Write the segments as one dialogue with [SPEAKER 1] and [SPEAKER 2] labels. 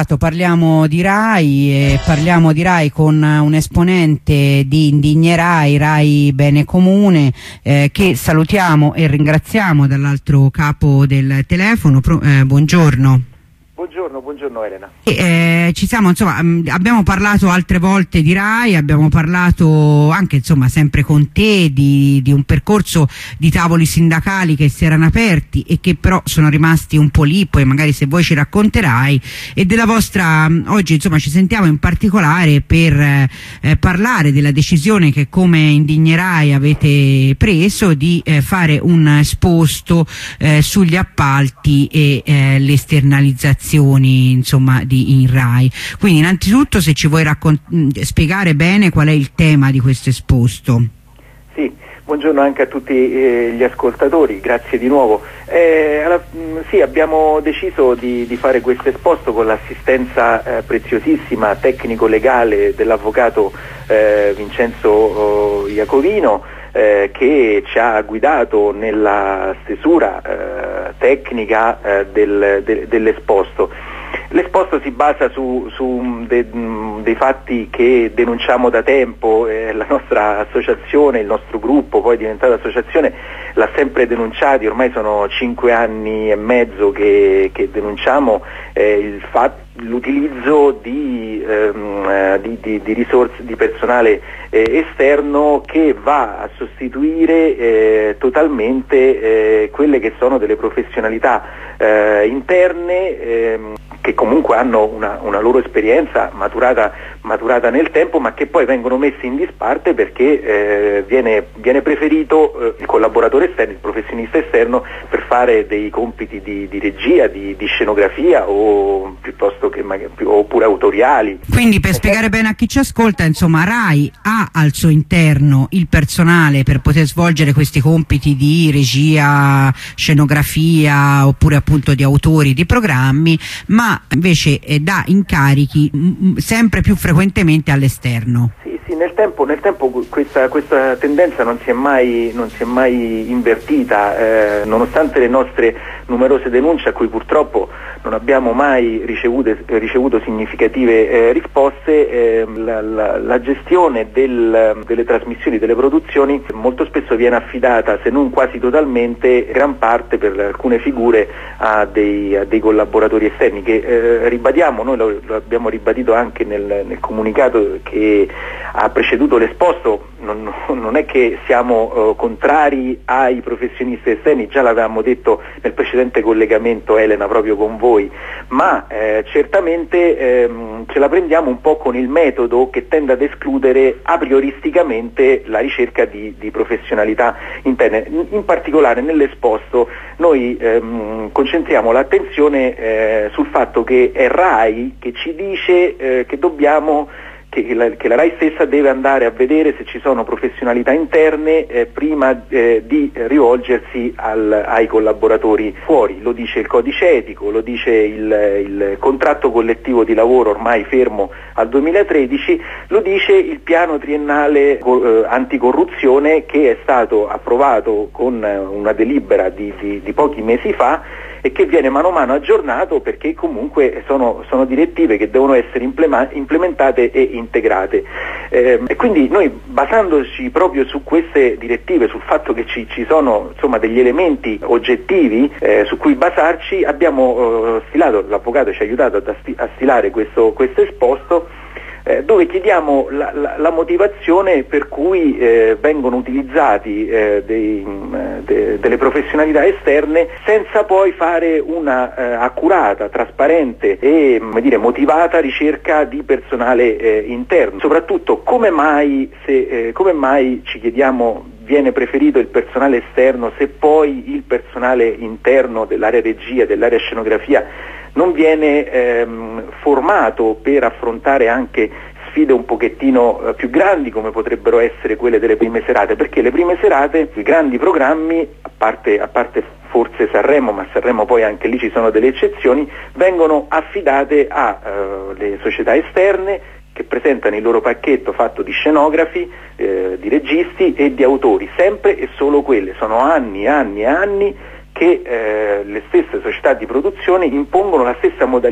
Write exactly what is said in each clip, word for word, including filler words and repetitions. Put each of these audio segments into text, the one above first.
[SPEAKER 1] Parliamo di RAI e parliamo di RAI con un esponente di Indignerai, RAI Bene Comune, eh, che salutiamo e ringraziamo dall'altro capo del telefono. Pro, eh, buongiorno.
[SPEAKER 2] Buongiorno, buongiorno Elena.
[SPEAKER 1] Eh, ci siamo, insomma, abbiamo parlato altre volte di RAI, abbiamo parlato anche, insomma, sempre con te di, di un percorso di tavoli sindacali che si erano aperti e che però sono rimasti un po' lì, poi magari se vuoi ci racconterai, e della vostra, oggi insomma ci sentiamo in particolare per eh, parlare della decisione che come Indignerai avete preso di eh, fare un esposto eh, sugli appalti e eh, le esternalizzazioni, insomma, di in RAI. Quindi innanzitutto se ci vuoi spiegare bene qual è il tema di questo esposto.
[SPEAKER 2] Sì, buongiorno anche a tutti eh, gli ascoltatori, grazie di nuovo. Eh, alla, mh, sì, abbiamo deciso di, di fare questo esposto con l'assistenza eh, preziosissima tecnico-legale dell'avvocato eh, Vincenzo oh, Iacovino, eh, che ci ha guidato nella stesura eh, tecnica eh, del, de, dell'esposto. L'esposto si basa su, su de, dei fatti che denunciamo da tempo, eh, la nostra associazione, il nostro gruppo, poi diventato associazione, l'ha sempre denunciati, ormai sono cinque anni e mezzo che, che denunciamo eh, il fatto l'utilizzo di, ehm, di, di, di risorse di personale eh, esterno che va a sostituire eh, totalmente eh, quelle che sono delle professionalità eh, interne ehm, che comunque hanno una, una loro esperienza maturata, maturata nel tempo, ma che poi vengono messe in disparte perché eh, viene, viene preferito eh, il collaboratore esterno, il professionista esterno, per fare dei compiti di, di regia, di, di scenografia o piuttosto che oppure autoriali.
[SPEAKER 1] Quindi per spiegare bene a chi ci ascolta, insomma, RAI ha al suo interno il personale per poter svolgere questi compiti di regia, scenografia oppure appunto di autori di programmi, ma invece eh, dà incarichi m- sempre più frequentemente all'esterno.
[SPEAKER 2] Sì, sì, nel tempo, nel tempo questa, questa tendenza non si è mai, non si è mai invertita, eh, nonostante le nostre numerose denunce a cui purtroppo non abbiamo mai ricevute, ricevuto significative eh, risposte. eh, la, la, la gestione del, delle trasmissioni, delle produzioni molto spesso viene affidata, se non quasi totalmente, gran parte per alcune figure a dei, a dei collaboratori esterni che eh, ribadiamo, noi lo, lo abbiamo ribadito anche nel, nel comunicato che ha preceduto l'esposto, non, non è che siamo uh, contrari ai professionisti esterni, già l'avevamo detto nel precedente collegamento, Elena, proprio con voi, ma eh, certamente ehm, ce la prendiamo un po' con il metodo che tende ad escludere a prioristicamente la ricerca di, di professionalità interne. In, in particolare nell'esposto noi ehm, concentriamo l'attenzione eh, sul fatto che è RAI che ci dice eh, che dobbiamo Che la, che la RAI stessa deve andare a vedere se ci sono professionalità interne eh, prima eh, di rivolgersi al, ai collaboratori fuori. Lo dice il codice etico, lo dice il, il contratto collettivo di lavoro ormai fermo al duemilatredici, lo dice il piano triennale eh, anticorruzione che è stato approvato con una delibera di, di, di pochi mesi fa e che viene mano a mano aggiornato, perché comunque sono, sono direttive che devono essere implementate e integrate. Eh, e quindi noi, basandoci proprio su queste direttive, sul fatto che ci, ci sono insomma degli elementi oggettivi eh, su cui basarci, abbiamo eh, stilato, l'avvocato ci ha aiutato a, sti, a stilare questo, questo esposto, Eh, dove chiediamo la, la, la motivazione per cui eh, vengono utilizzati eh, dei, de, delle professionalità esterne senza poi fare una eh, accurata, trasparente e come dire, motivata ricerca di personale eh, interno. Soprattutto come mai, se, eh, come mai ci chiediamo viene preferito il personale esterno se poi il personale interno dell'area regia, dell'area scenografia non viene ehm, formato per affrontare anche sfide un pochettino eh, più grandi, come potrebbero essere quelle delle prime serate, perché le prime serate, i grandi programmi, a parte, a parte forse Sanremo, ma Sanremo poi anche lì ci sono delle eccezioni, vengono affidate alle società esterne che presentano il loro pacchetto fatto di scenografi, eh, di registi e di autori, sempre e solo quelle. Sono anni e anni e anni che eh, le stesse società di produzione impongono la stessa modalità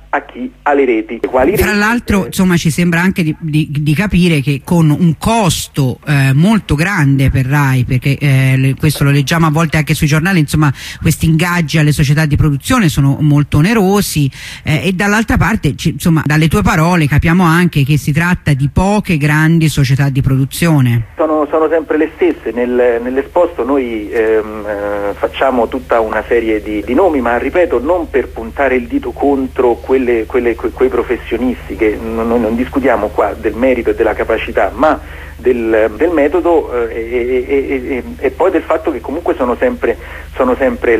[SPEAKER 2] a chi ha le reti. Quali
[SPEAKER 1] Tra
[SPEAKER 2] reti?
[SPEAKER 1] l'altro, insomma, ci sembra anche di, di, di capire che con un costo eh, molto grande per Rai, perché eh, le, questo lo leggiamo a volte anche sui giornali, insomma, questi ingaggi alle società di produzione sono molto onerosi eh, e dall'altra parte, ci, insomma, dalle tue parole capiamo anche che si tratta di poche grandi società di produzione.
[SPEAKER 2] Sono, sono sempre le stesse. Nel, nell'esposto noi ehm, eh, facciamo tutta una serie di, di nomi, ma ripeto, non per puntare il dito contro quelle, quelle, que, quei professionisti, che non, noi non discutiamo qua del merito e della capacità, ma del, del metodo eh, e, e, e, e poi del fatto che comunque sono sempre, sono sempre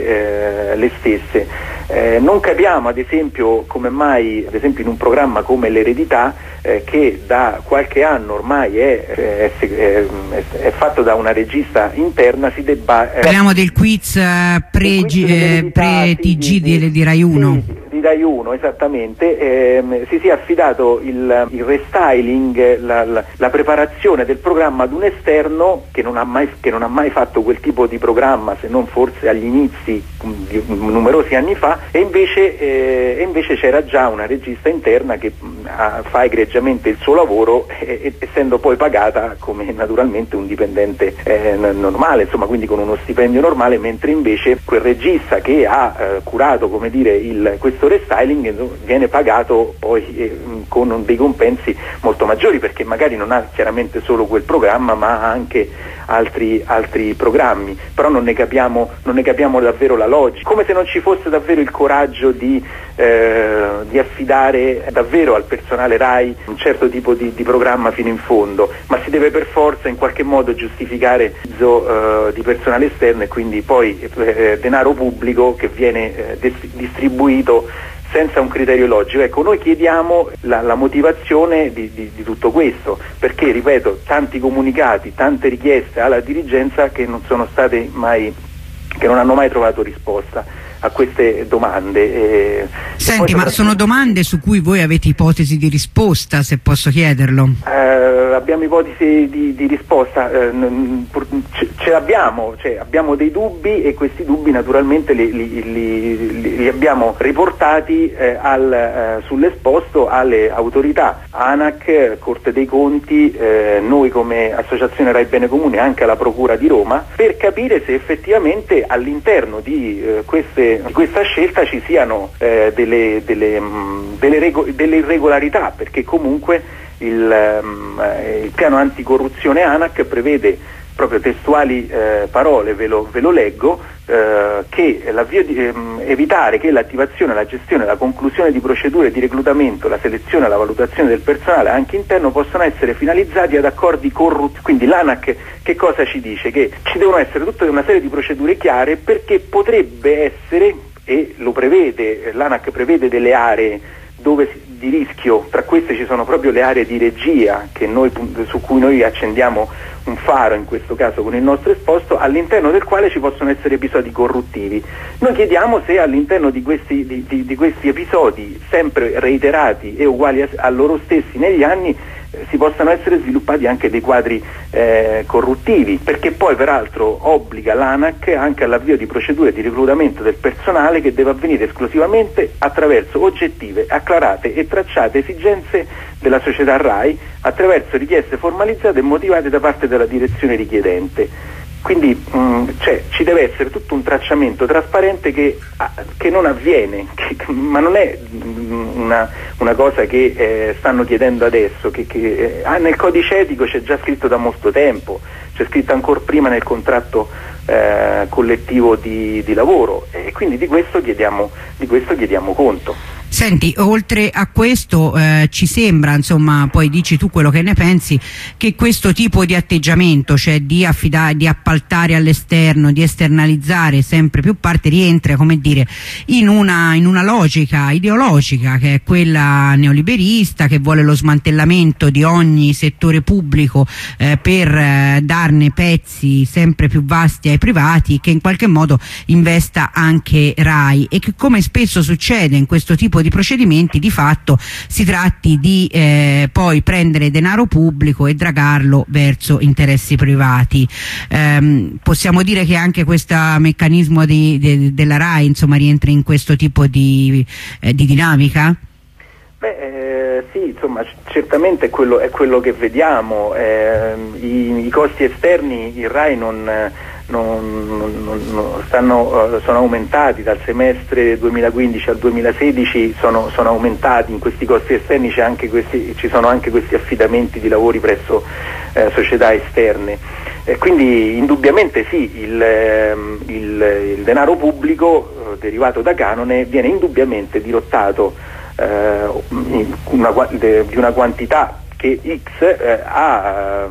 [SPEAKER 2] le, eh, le stesse. Eh, non capiamo ad esempio come mai, ad esempio in un programma come l'Eredità, eh, che da qualche anno ormai è, è, è, è fatto da una regista interna, si debba... Eh,
[SPEAKER 1] Parliamo del quiz eh, pre-T G eh, pre sì, di, di, di Rai uno.
[SPEAKER 2] Sì, di Rai uno, esattamente. Eh, si sia affidato il, il restyling, la, la, la preparazione del programma ad un esterno che non, ha mai, che non ha mai fatto quel tipo di programma, se non forse agli inizi di numerosi anni fa, e invece, eh, e invece c'era già una regista interna che mh, fa egregiamente il suo lavoro, eh, essendo poi pagata come naturalmente un dipendente eh, normale, insomma, quindi con uno stipendio normale, mentre invece quel regista che ha eh, curato, come dire, il, questo restyling viene pagato poi eh, con dei compensi molto maggiori, perché magari non ha chiaramente solo quel programma, ma ha anche altri, altri programmi, però non ne capiamo, non ne capiamo davvero la logica, come se non ci fosse davvero il coraggio di, eh, di affidare davvero al personale Rai un certo tipo di, di programma fino in fondo, ma si deve per forza in qualche modo giustificare l'utilizzo eh, di personale esterno e quindi poi eh, denaro pubblico che viene eh, dis- distribuito senza un criterio logico. Ecco, noi chiediamo la, la motivazione di, di, di tutto questo, perché, ripeto, tanti comunicati, tante richieste alla dirigenza che non sono state mai, che non hanno mai trovato risposta a queste domande. Eh,
[SPEAKER 1] Senti, ma sono domande su cui voi avete ipotesi di risposta, se posso chiederlo?
[SPEAKER 2] Eh, abbiamo ipotesi di, di risposta, eh, ce, ce l'abbiamo, cioè abbiamo dei dubbi e questi dubbi naturalmente li, li, li, li abbiamo riportati eh, al, eh, sull'esposto alle autorità, ANAC, Corte dei Conti, eh, noi come Associazione Rai Bene Comune, anche alla Procura di Roma, per capire se effettivamente all'interno di eh, queste di questa scelta ci siano eh, delle, delle, mh, delle, rego- delle irregolarità, perché comunque il, um, il piano anticorruzione ANAC prevede, proprio testuali eh, parole, ve lo, ve lo leggo, eh, che l'avvio di, ehm, evitare che l'attivazione, la gestione, la conclusione di procedure di reclutamento, la selezione e la valutazione del personale anche interno possano essere finalizzati ad accordi corrotti. Quindi l'ANAC che cosa ci dice? Che ci devono essere tutta una serie di procedure chiare, perché potrebbe essere, e lo prevede, l'ANAC prevede delle aree dove di rischio, tra queste ci sono proprio le aree di regia che noi, su cui noi accendiamo un faro, in questo caso con il nostro esposto, all'interno del quale ci possono essere episodi corruttivi. Noi chiediamo se all'interno di questi, di, di, di questi episodi, sempre reiterati e uguali a, a loro stessi negli anni, eh, si possano essere sviluppati anche dei quadri eh, corruttivi, perché poi peraltro obbliga l'ANAC anche all'avvio di procedure di reclutamento del personale che deve avvenire esclusivamente attraverso oggettive, acclarate e tracciate esigenze della società Rai, attraverso richieste formalizzate e motivate da parte della direzione richiedente. Quindi mh, cioè, ci deve essere tutto un tracciamento trasparente che, che non avviene, che, ma non è mh, una, una cosa che eh, stanno chiedendo adesso, che, che eh, nel codice etico c'è già scritto da molto tempo, c'è scritto ancora prima nel contratto eh, collettivo di, di lavoro, e quindi di questo chiediamo, di questo chiediamo conto.
[SPEAKER 1] Senti, oltre a questo eh, ci sembra, insomma, poi dici tu quello che ne pensi, che questo tipo di atteggiamento, cioè di affidare, di appaltare all'esterno, di esternalizzare sempre più parte, rientra, come dire, in una, in una logica ideologica che è quella neoliberista, che vuole lo smantellamento di ogni settore pubblico eh, per eh, darne pezzi sempre più vasti ai privati, che in qualche modo investa anche Rai, e che, come spesso succede in questo tipo di di procedimenti di fatto si tratti di eh, poi prendere denaro pubblico e dragarlo verso interessi privati. Ehm, possiamo dire che anche questo meccanismo di, de, della RAI insomma rientra in questo tipo di, eh, di dinamica?
[SPEAKER 2] Beh, eh, sì, insomma, certamente è quello, è quello che vediamo. Eh, i, i costi esterni il RAI non, non, non, non stanno, sono aumentati dal semestre duemilaquindici al duemilasedici, sono, sono aumentati. In questi costi esterni c'è anche questi, ci sono anche questi affidamenti di lavori presso eh, società esterne. Eh, quindi indubbiamente sì, il, il, il denaro pubblico eh, derivato da canone viene indubbiamente dirottato eh, una, de, di una quantità che X eh, a,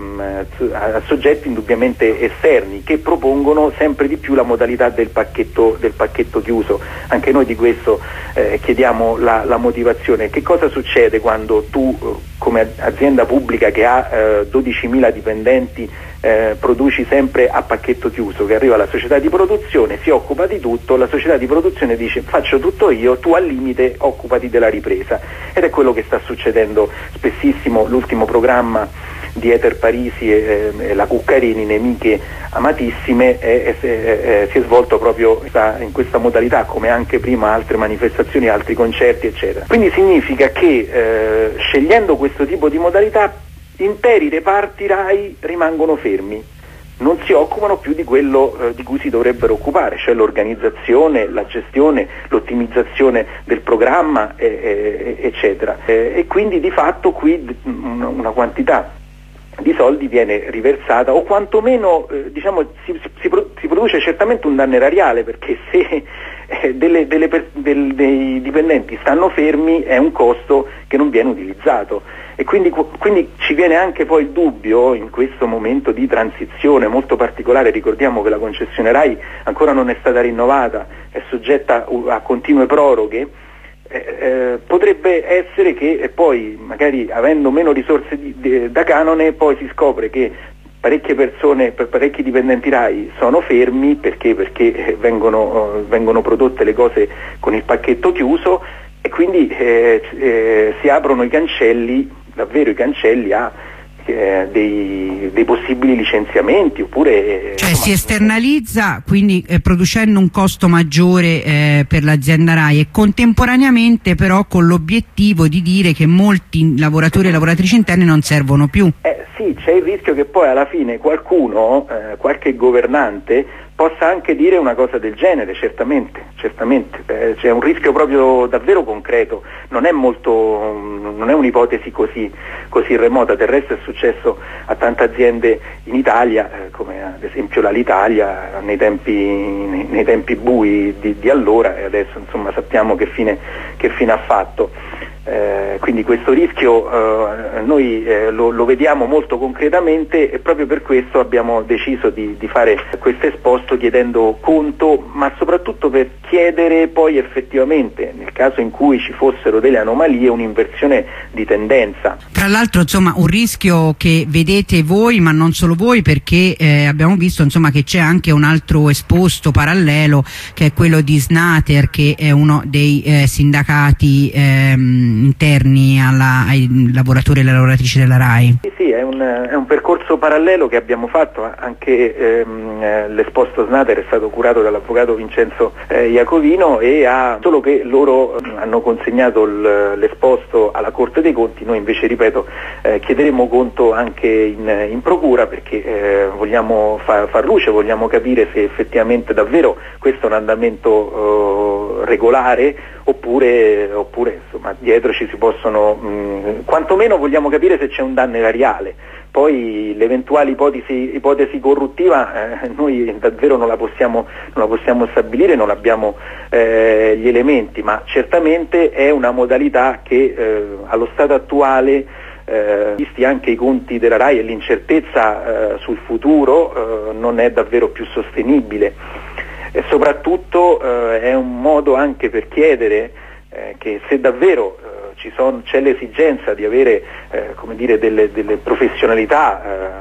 [SPEAKER 2] a soggetti indubbiamente esterni che propongono sempre di più la modalità del pacchetto, del pacchetto chiuso. Anche noi di questo eh, chiediamo la, la motivazione. Che cosa succede quando tu come azienda pubblica che ha eh, dodicimila dipendenti eh, produci sempre a pacchetto chiuso, che arriva la società di produzione, si occupa di tutto, la società di produzione dice faccio tutto io, tu al limite occupati della ripresa, ed è quello che sta succedendo spessissimo. L'ultimo programma di Eter Parisi e, e la Cuccarini, nemiche amatissime, è, è, è, si è svolto proprio in questa modalità, come anche prima altre manifestazioni, altri concerti eccetera. Quindi significa che eh, scegliendo questo tipo di modalità interi reparti RAI rimangono fermi, non si occupano più di quello eh, di cui si dovrebbero occupare, cioè l'organizzazione, la gestione, l'ottimizzazione del programma eh, eh, eccetera, eh, e quindi di fatto qui una, una quantità di soldi viene riversata, o quantomeno eh, diciamo si, si, si produce certamente un danno erariale, perché se eh, delle, delle per, del, dei dipendenti stanno fermi è un costo che non viene utilizzato, e quindi, quindi ci viene anche poi il dubbio in questo momento di transizione molto particolare. Ricordiamo che la concessione RAI ancora non è stata rinnovata, è soggetta a continue proroghe. Eh, eh, potrebbe essere che eh, poi magari avendo meno risorse di, di, da canone poi si scopre che parecchie persone, parecchi dipendenti RAI sono fermi perché, perché vengono, uh, vengono prodotte le cose con il pacchetto chiuso, e quindi eh, eh, si aprono i cancelli, davvero i cancelli a eh, dei, dei possibili licenziamenti, oppure
[SPEAKER 1] cioè insomma, si esternalizza, quindi eh, producendo un costo maggiore eh, per l'azienda RAI, e contemporaneamente però con l'obiettivo di dire che molti lavoratori e lavoratrici interne non servono più.
[SPEAKER 2] Eh, sì, c'è il rischio che poi alla fine qualcuno, eh, qualche governante, possa anche dire una cosa del genere. Certamente, certamente, eh, c'è un rischio proprio davvero concreto, non è molto, non è un'ipotesi così, così remota. Del resto è successo a tante aziende in Italia, eh, come ad esempio l'Alitalia nei tempi, nei, nei tempi bui di, di allora, e adesso insomma sappiamo che fine, che fine ha fatto. Eh, quindi questo rischio eh, noi eh, lo, lo vediamo molto concretamente, e proprio per questo abbiamo deciso di, di fare questo esposto chiedendo conto, ma soprattutto per chiedere poi effettivamente, nel caso in cui ci fossero delle anomalie, un'inversione di tendenza.
[SPEAKER 1] Tra l'altro insomma un rischio che vedete voi, ma non solo voi, perché eh, abbiamo visto insomma che c'è anche un altro esposto parallelo, che è quello di Snater, che è uno dei eh, sindacati ehm, interni alla, ai lavoratori e alle lavoratrici della RAI.
[SPEAKER 2] Sì, sì, è un, è un percorso parallelo che abbiamo fatto. Anche ehm, l'esposto Snater è stato curato dall'avvocato Vincenzo eh, Iacovino, e ha, solo che loro hanno consegnato l'esposto alla Corte dei Conti. Noi invece, ripeto, eh, chiederemo conto anche in, in procura, perché eh, vogliamo fa, far luce, vogliamo capire se effettivamente davvero questo è un andamento eh, regolare, oppure, oppure insomma dietro ci si possono, mh, quantomeno vogliamo capire se c'è un danno erariale. Poi l'eventuale ipotesi, ipotesi corruttiva eh, noi davvero non la possiamo, non la possiamo stabilire, non abbiamo eh, gli elementi, ma certamente è una modalità che eh, allo stato attuale, eh, visti anche i conti della RAI e l'incertezza eh, sul futuro, eh, non è davvero più sostenibile. E soprattutto eh, è un modo anche per chiedere eh, che se davvero eh, ci son, c'è l'esigenza di avere eh, come dire, delle, delle professionalità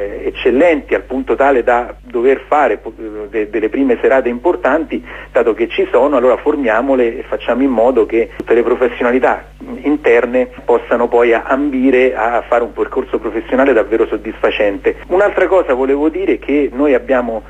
[SPEAKER 2] eh, eccellenti al punto tale da dover fare de- delle prime serate importanti, dato che ci sono, allora formiamole e facciamo in modo che tutte le professionalità interne possano poi ambire a fare un percorso professionale davvero soddisfacente. Un'altra cosa volevo dire che noi abbiamo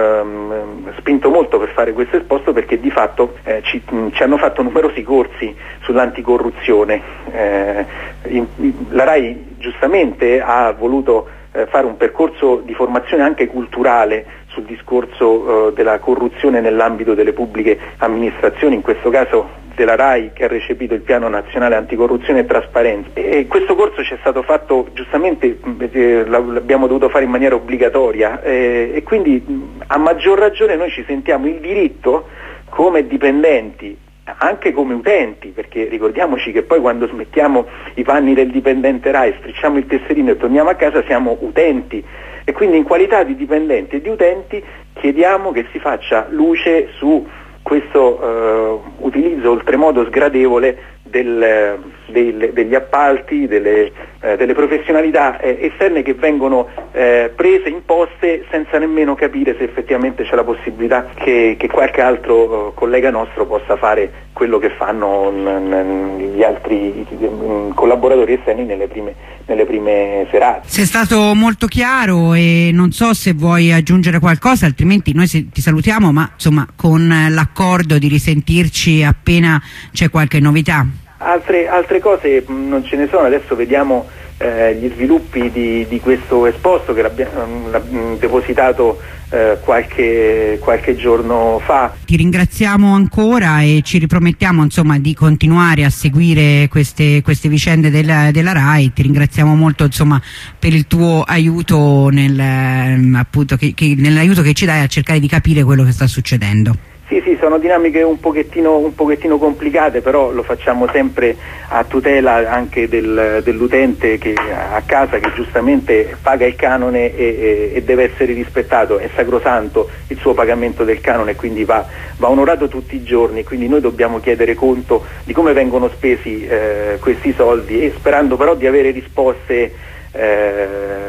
[SPEAKER 2] ehm, spinto molto per fare questo esposto, perché di fatto eh, ci, ci hanno fatto numerosi corsi sull'anticorruzione. Eh, in, la RAI giustamente ha voluto eh, fare un percorso di formazione anche culturale sul discorso eh, della corruzione nell'ambito delle pubbliche amministrazioni, in questo caso della RAI, che ha recepito il piano nazionale anticorruzione e trasparenza. E questo corso ci è stato fatto giustamente, eh, l'abbiamo dovuto fare in maniera obbligatoria eh, e quindi a maggior ragione noi ci sentiamo il diritto come dipendenti, anche come utenti, perché ricordiamoci che poi quando smettiamo i panni del dipendente RAI, strisciamo il tesserino e torniamo a casa, siamo utenti, e quindi in qualità di dipendenti e di utenti chiediamo che si faccia luce su questo eh, utilizzo oltremodo sgradevole del, del, degli appalti, delle, eh, delle professionalità eh, esterne che vengono eh, prese, imposte senza nemmeno capire se effettivamente c'è la possibilità che, che qualche altro eh, collega nostro possa fare quello che fanno n- n- gli altri n- collaboratori esterni nelle prime, nelle prime serate.
[SPEAKER 1] Sei stato molto chiaro e non so se vuoi aggiungere qualcosa, altrimenti noi se, ti salutiamo, ma insomma con l'accordo di risentirci appena c'è qualche novità.
[SPEAKER 2] Altre, altre cose mh, non ce ne sono, adesso vediamo eh, gli sviluppi di, di questo esposto che l'abbiamo l'abbiamo depositato eh, qualche, qualche giorno fa.
[SPEAKER 1] Ti ringraziamo ancora e ci ripromettiamo insomma di continuare a seguire queste, queste vicende della, della RAI. Ti ringraziamo molto insomma per il tuo aiuto nel, appunto, che, che, nell'aiuto che ci dai a cercare di capire quello che sta succedendo.
[SPEAKER 2] Sì, sì, sono dinamiche un pochettino, un pochettino complicate, però lo facciamo sempre a tutela anche del, dell'utente che a casa, che giustamente paga il canone e, e, e deve essere rispettato. È sacrosanto il suo pagamento del canone, quindi va, va onorato tutti i giorni, quindi noi dobbiamo chiedere conto di come vengono spesi eh, questi soldi, e sperando però di avere risposte eh,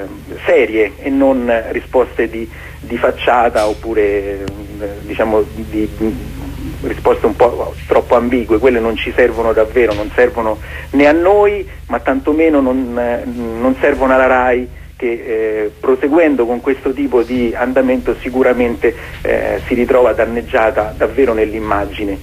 [SPEAKER 2] serie e non risposte di di facciata oppure diciamo di, di risposte un po' troppo ambigue. Quelle non ci servono davvero, non servono né a noi, ma tantomeno non, non servono alla RAI, che eh, proseguendo con questo tipo di andamento sicuramente eh, si ritrova danneggiata davvero nell'immagine.